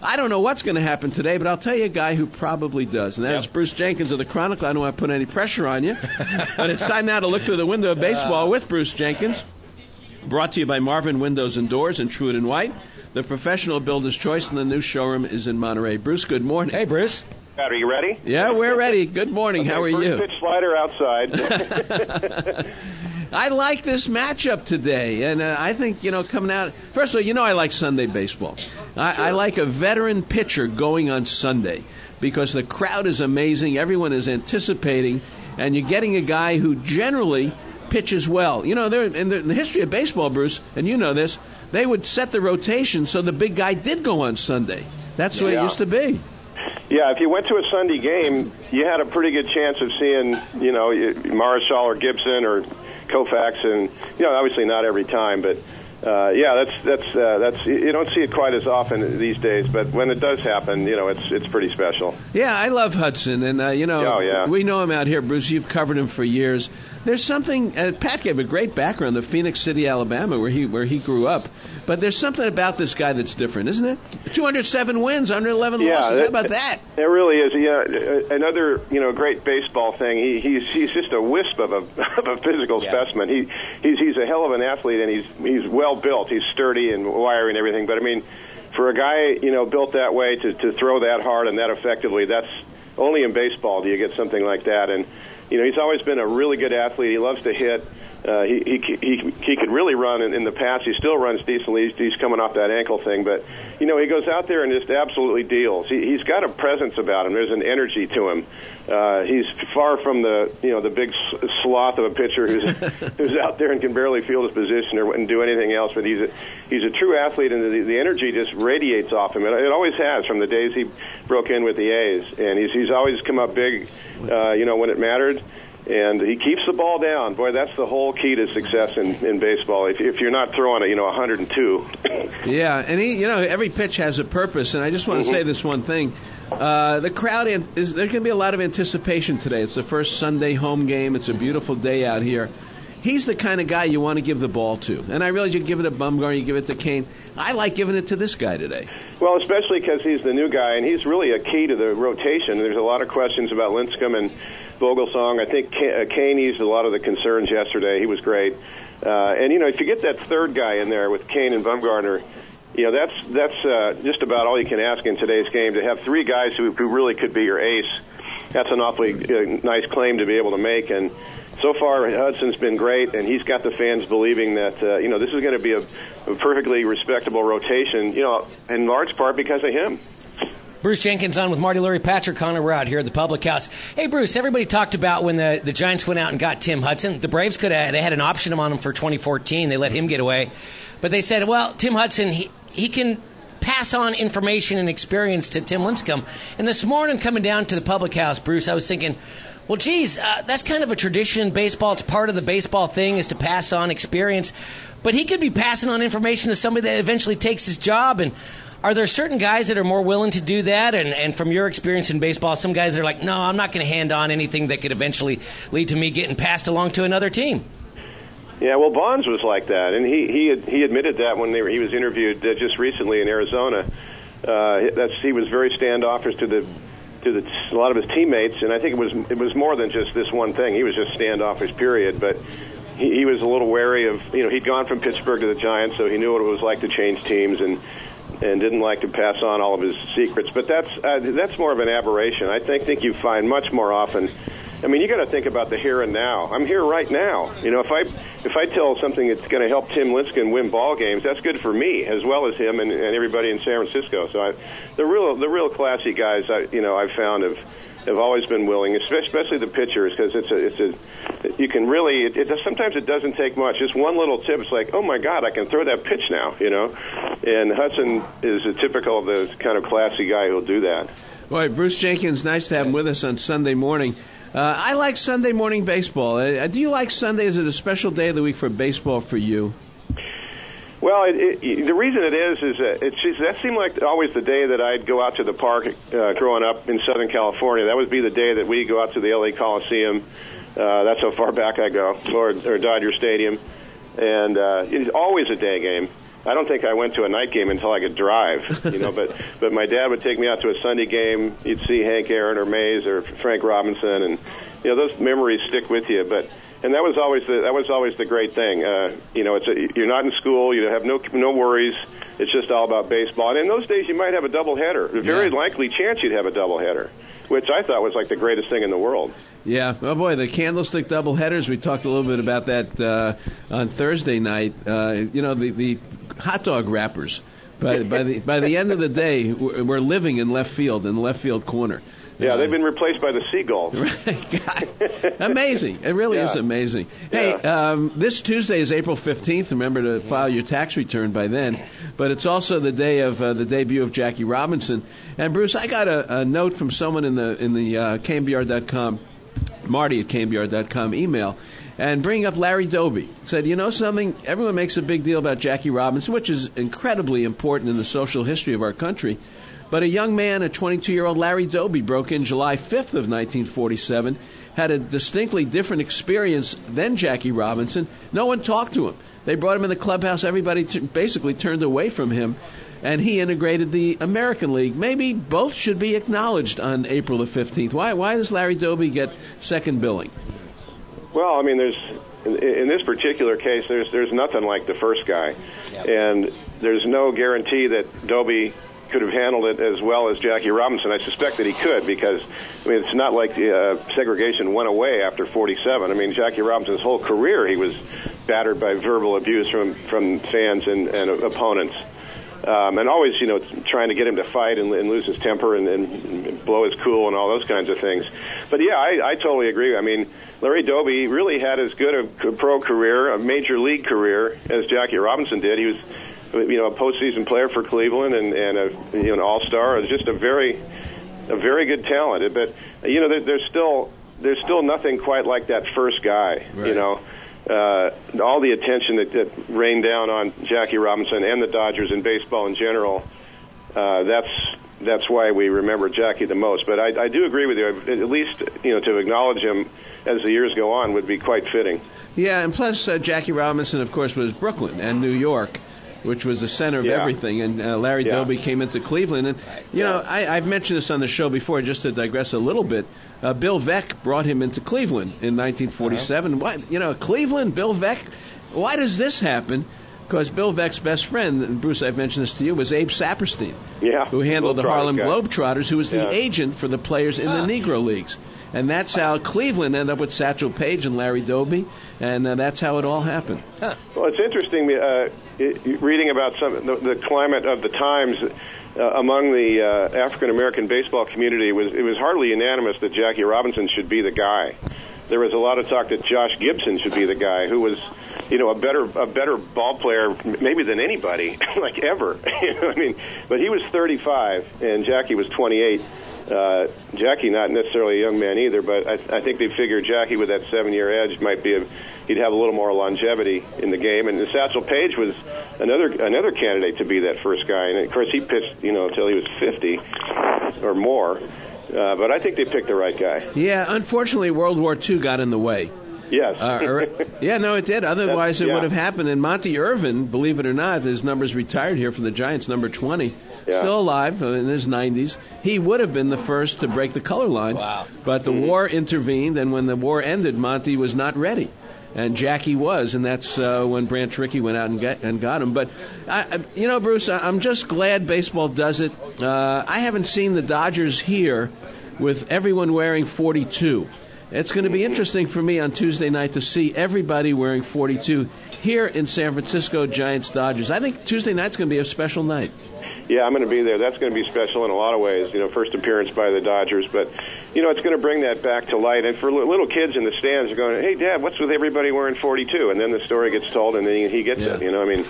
I don't know what's going to happen today, but I'll tell you a guy who probably does, and that is Bruce Jenkins of the Chronicle. I don't want to put any pressure on you, but it's time now to look through the window of baseball with Bruce Jenkins. Brought to you by Marvin Windows and Doors and Truett & White, the professional builder's choice, and the new showroom is in Monterey. Bruce, good morning. Hey, Bruce. Are you ready? Yeah, we're ready. Good morning. Okay, how are you? Pitch slider outside. I like this matchup today, and I think, coming out... First of all, I like Sunday baseball. I like a veteran pitcher going on Sunday because the crowd is amazing, everyone is anticipating, and you're getting a guy who generally pitches well. In the history of baseball, Bruce, and you know this, they would set the rotation so the big guy did go on Sunday. That's the way it used to be. Yeah, if you went to a Sunday game, you had a pretty good chance of seeing, Marichal or Gibson or Koufax, and obviously not every time, but that's you don't see it quite as often these days, but when it does happen, it's pretty special. Yeah, I love Hudson, and we know him out here, Bruce. You've covered him for years. There's something. Pat gave a great background of Phoenix City, Alabama, where he grew up. But there's something about this guy that's different, isn't it? 207 wins, under 11 losses. How about that? It really is. Yeah, another great baseball thing. He's just a wisp of a physical specimen. He's a hell of an athlete, and he's well built. He's sturdy and wiry and everything. But I mean, for a guy built that way to throw that hard and that effectively, that's only in baseball do you get something like that. And he's always been a really good athlete. He loves to hit. He could really run in the past. He still runs decently. He's coming off that ankle thing, but he goes out there and just absolutely deals. He's got a presence about him. There's an energy to him. He's far from the big sloth of a pitcher who's out there and can barely field his position or do anything else. But he's a true athlete, and the energy just radiates off him. It always has from the days he broke in with the A's, and he's always come up big, when it mattered. And he keeps the ball down. Boy, that's the whole key to success in baseball. If you're not throwing it, 102. Yeah, and every pitch has a purpose. And I just want to say this one thing: the crowd there's going to be a lot of anticipation today. It's the first Sunday home game. It's a beautiful day out here. He's the kind of guy you want to give the ball to. And I realize you give it to Bumgarner, you give it to Kane. I like giving it to this guy today. Well, especially because he's the new guy, and he's really a key to the rotation. There's a lot of questions about Lincecum and Vogelsong. I think Kane eased a lot of the concerns yesterday. He was great. And if you get that third guy in there with Kane and Bumgarner, that's just about all you can ask in today's game. To have three guys who really could be your ace, that's an awfully nice claim to be able to make. And so far, Hudson's been great, and he's got the fans believing that, this is going to be a perfectly respectable rotation, in large part because of him. Bruce Jenkins on with Marty Lurie, Patrick Connor. We're out here at the Public House. Hey, Bruce, everybody talked about when the Giants went out and got Tim Hudson. The Braves they had an option on him for 2014. They let him get away. But they said, well, Tim Hudson, he can pass on information and experience to Tim Lincecum. And this morning coming down to the Public House, Bruce, I was thinking, well, geez, that's kind of a tradition in baseball. It's part of the baseball thing is to pass on experience. But he could be passing on information to somebody that eventually takes his job. And are there certain guys that are more willing to do that? And from your experience in baseball, some guys that are like, no, I'm not going to hand on anything that could eventually lead to me getting passed along to another team. Yeah, well, Bonds was like that, and he admitted that when he was interviewed just recently in Arizona. He was very standoffish to a lot of his teammates, and I think it was more than just this one thing. He was just standoffish, period. But he was a little wary of he'd gone from Pittsburgh to the Giants, so he knew what it was like to change teams and didn't like to pass on all of his secrets. But that's more of an aberration. I think you find much more often. I mean, you got to think about the here and now. I'm here right now. If I tell something that's going to help Tim Lincecum win ball games, that's good for me as well as him and everybody in San Francisco. So the real classy guys I've found have always been willing, especially the pitchers, because you can really sometimes it doesn't take much. Just one little tip, it's like, oh my God, I can throw that pitch now, And Hudson is a typical of the kind of classy guy who'll do that. Boy, Bruce Jenkins, nice to have him with us on Sunday morning. I like Sunday morning baseball. Do you like Sunday? Is it a special day of the week for baseball for you? Well, the reason it is that seemed like always the day that I'd go out to the park growing up in Southern California. That would be the day that we go out to the L.A. Coliseum. That's how far back I go, or Dodger Stadium. And it's always a day game. I don't think I went to a night game until I could drive, you know. But my dad would take me out to a Sunday game. You'd see Hank Aaron or Mays or Frank Robinson, and you know those memories stick with you. And that was always the great thing. You know, you're not in school. You have no worries. It's just all about baseball. And in those days, you might have a doubleheader. A very likely chance you'd have a doubleheader, which I thought was like the greatest thing in the world. Yeah. Oh, boy, the Candlestick doubleheaders, we talked a little bit about that on Thursday night. You know, the hot dog wrappers. By the end of the day, we're living in left field, in the left field corner. Yeah, they've been replaced by the Seagulls. Right. Amazing. It really is amazing. Hey, this Tuesday is April 15th. Remember to file your tax return by then. But it's also the day of the debut of Jackie Robinson. And, Bruce, I got a note from someone in the KMBR.com, Marty at KMBR.com email, and bringing up Larry Doby. Said, you know something? Everyone makes a big deal about Jackie Robinson, which is incredibly important in the social history of our country. But a young man, a 22-year-old Larry Doby, broke in July 5th of 1947, had a distinctly different experience than Jackie Robinson. No one talked to him. They brought him in the clubhouse. Everybody basically turned away from him, and he integrated the American League. Maybe both should be acknowledged on April the 15th. Why does Larry Doby get second billing? Well, I mean, in this particular case, there's nothing like the first guy, and there's no guarantee that Doby could have handled it as well as Jackie Robinson. I suspect that he could, because I mean it's not like segregation went away after 47. I mean, Jackie Robinson's whole career he was battered by verbal abuse from fans and opponents, and always trying to get him to fight and lose his temper and blow his cool and all those kinds of things. But yeah, I totally agree. I mean, Larry Doby really had as good a pro career, a major league career, as Jackie Robinson did. He was a postseason player for Cleveland and an all-star. It was just a very good talent. But there's still nothing quite like that first guy. Right. All the attention that rained down on Jackie Robinson and the Dodgers and baseball in general. That's why we remember Jackie the most. But I do agree with you. At least to acknowledge him as the years go on would be quite fitting. Yeah, and plus Jackie Robinson, of course, was Brooklyn and New York, which was the center of everything, and Larry Doby came into Cleveland. And, I've mentioned this on the show before, just to digress a little bit. Bill Veeck brought him into Cleveland in 1947. Why, Cleveland, Bill Veeck, why does this happen? Because Bill Veeck's best friend, and Bruce, I've mentioned this to you, was Abe Saperstein, who handled the Harlem Globetrotters, who was the agent for the players in the Negro Leagues. And that's how Cleveland ended up with Satchel Paige and Larry Doby, and that's how it all happened. Huh. Well, it's interesting reading about the climate of the times among the African-American baseball community. It was hardly unanimous that Jackie Robinson should be the guy. There was a lot of talk that Josh Gibson should be the guy, who was a better ball player maybe than anybody, like ever. But he was 35 and Jackie was 28. Jackie not necessarily a young man either, but I think they figured Jackie with that 7-year edge he'd have a little more longevity in the game. And Satchel Paige was another candidate to be that first guy. And of course he pitched until he was 50 or more. But I think they picked the right guy. Yeah, unfortunately World War II got in the way. Yes. It did. Otherwise, it would have happened. And Monty Irvin, believe it or not, his number's retired here from the Giants, number 20, still alive in his 90s. He would have been the first to break the color line. Wow. But the war intervened, and when the war ended, Monty was not ready. And Jackie was, and that's when Branch Rickey went out and got him. But, Bruce, I'm just glad baseball does it. I haven't seen the Dodgers here with everyone wearing 42. It's going to be interesting for me on Tuesday night to see everybody wearing 42 here in San Francisco, Giants-Dodgers. I think Tuesday night's going to be a special night. Yeah, I'm going to be there. That's going to be special in a lot of ways. First appearance by the Dodgers, but it's going to bring that back to light. And for little kids in the stands, are going, "Hey, Dad, what's with everybody wearing 42?" And then the story gets told, and then he gets it.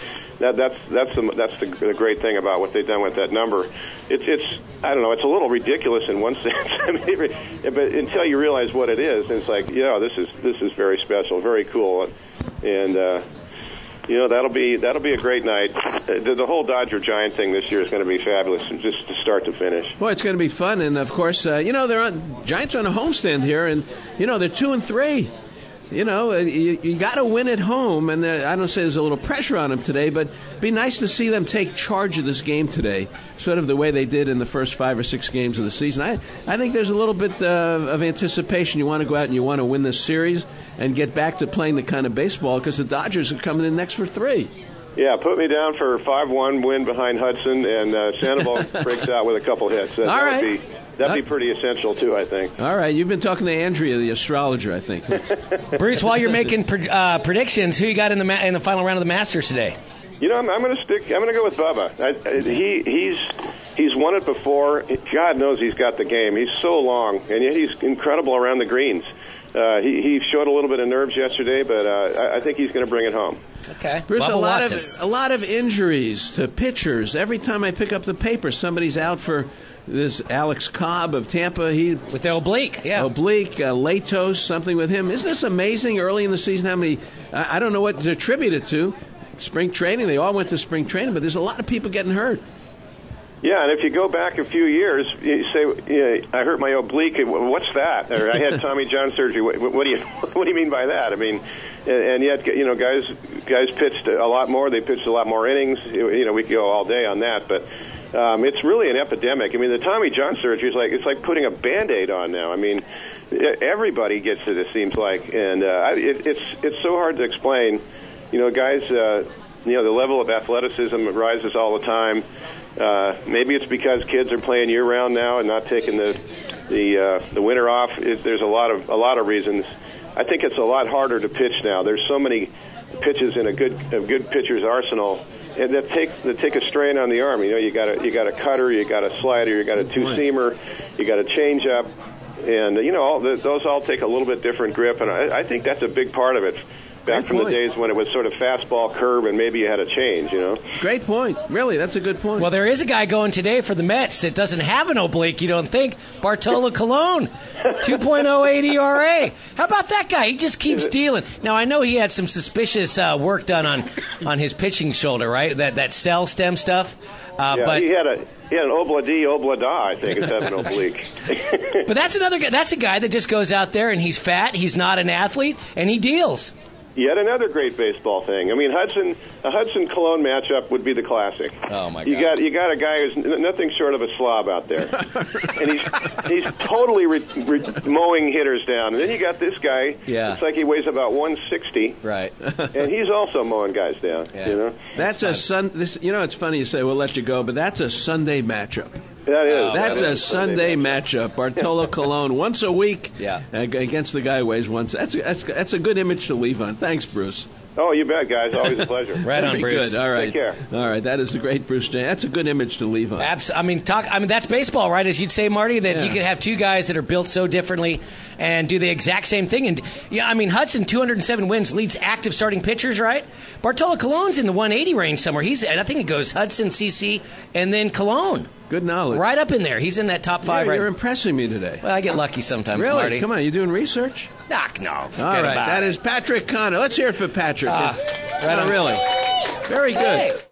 That's the great thing about what they've done with that number. It's I don't know. It's a little ridiculous in one sense, but until you realize what it is, it's like, this is very special, very cool, and. That'll be a great night. The whole Dodger-Giant thing this year is going to be fabulous, just to start to finish. Well, it's going to be fun, and of course, Giants are on a homestand here, and they're 2-3. you got to win at home, and I don't say there's a little pressure on them today, but it'd be nice to see them take charge of this game today, sort of the way they did in the first 5 or 6 games of the season. I think there's a little bit of anticipation. You want to go out and you want to win this series and get back to playing the kind of baseball, because the Dodgers are coming in next for 3. Yeah, put me down for a 5-1 win behind Hudson, and Sandoval breaks out with a couple hits. That'd be pretty essential, too, I think. All right. You've been talking to Andrea, the astrologer, I think. Bruce, while you're making predictions, who you got in the final round of the Masters today? I'm going to go with Bubba. He's won it before. God knows he's got the game. He's so long, and yet he's incredible around the greens. He showed a little bit of nerves yesterday, but I think he's going to bring it home. Okay. Bruce, a lot of injuries to pitchers. Every time I pick up the paper, somebody's out for this Alex Cobb of Tampa. With the oblique, yeah. Oblique, Latos, something with him. Isn't this amazing early in the season how many, I don't know what to attribute it to. Spring training, they all went to spring training, but there's a lot of people getting hurt. Yeah, and if you go back a few years, you say, I hurt my oblique. What's that? Or I had Tommy John surgery. What do you mean by that? I mean, and yet, guys pitched a lot more. They pitched a lot more innings. We could go all day on that, but it's really an epidemic. I mean, the Tommy John surgery is it's like putting a Band-Aid on now. I mean, everybody gets it seems like, and it's so hard to explain. Guys, the level of athleticism rises all the time. Maybe it's because kids are playing year round now and not taking the winter off. There's a lot of reasons. I think it's a lot harder to pitch now. There's so many pitches in a good pitcher's arsenal, and that take a strain on the arm. You got a cutter, you got a slider, you got a two-seamer, you got a changeup, and those all take a little bit different grip. And I think that's a big part of it. Back from the days when it was sort of fastball curve and maybe you had a change, Great point. Really, that's a good point. Well, there is a guy going today for the Mets that doesn't have an oblique, you don't think. Bartolo Colon, 2.08 ERA. How about that guy? He just keeps dealing. Now, I know he had some suspicious work done on his pitching shoulder, right? That cell stem stuff. But he had an oblada, I think, instead of an oblique. But that's another guy. That's a guy that just goes out there and he's fat. He's not an athlete, and he deals. Yet another great baseball thing. I mean, a Hudson-Cologne matchup would be the classic. Oh my God! You got a guy who's nothing short of a slob out there, and he's totally mowing hitters down. And then you got this guy. Yeah. It's like he weighs about 160. Right. And he's also mowing guys down. Yeah. That's a it's funny you say we'll let you go, but that's a Sunday matchup. That is. That's a Sunday matchup. Bartolo Colon once a week against the guy who weighs once. That's a good image to leave on. Thanks, Bruce. Oh, you bet, guys. Always a pleasure. Right on, Bruce. Good. All right. Take care. All right. That is the great Bruce James. That's a good image to leave on. That's baseball, right? As you'd say, Marty, that you could have two guys that are built so differently and do the exact same thing. And Hudson, 207 wins, leads active starting pitchers, right? Bartolo Colon's in the 180 range somewhere. I think it goes Hudson, CC, and then Colon. Good knowledge. Right up in there. He's in that top 5 right. You're impressing me today. Well, I get lucky sometimes, really? Marty. Come on, you doing research? No. All right, that is Patrick Connor. Let's hear it for Patrick. Right on. Really. Very good.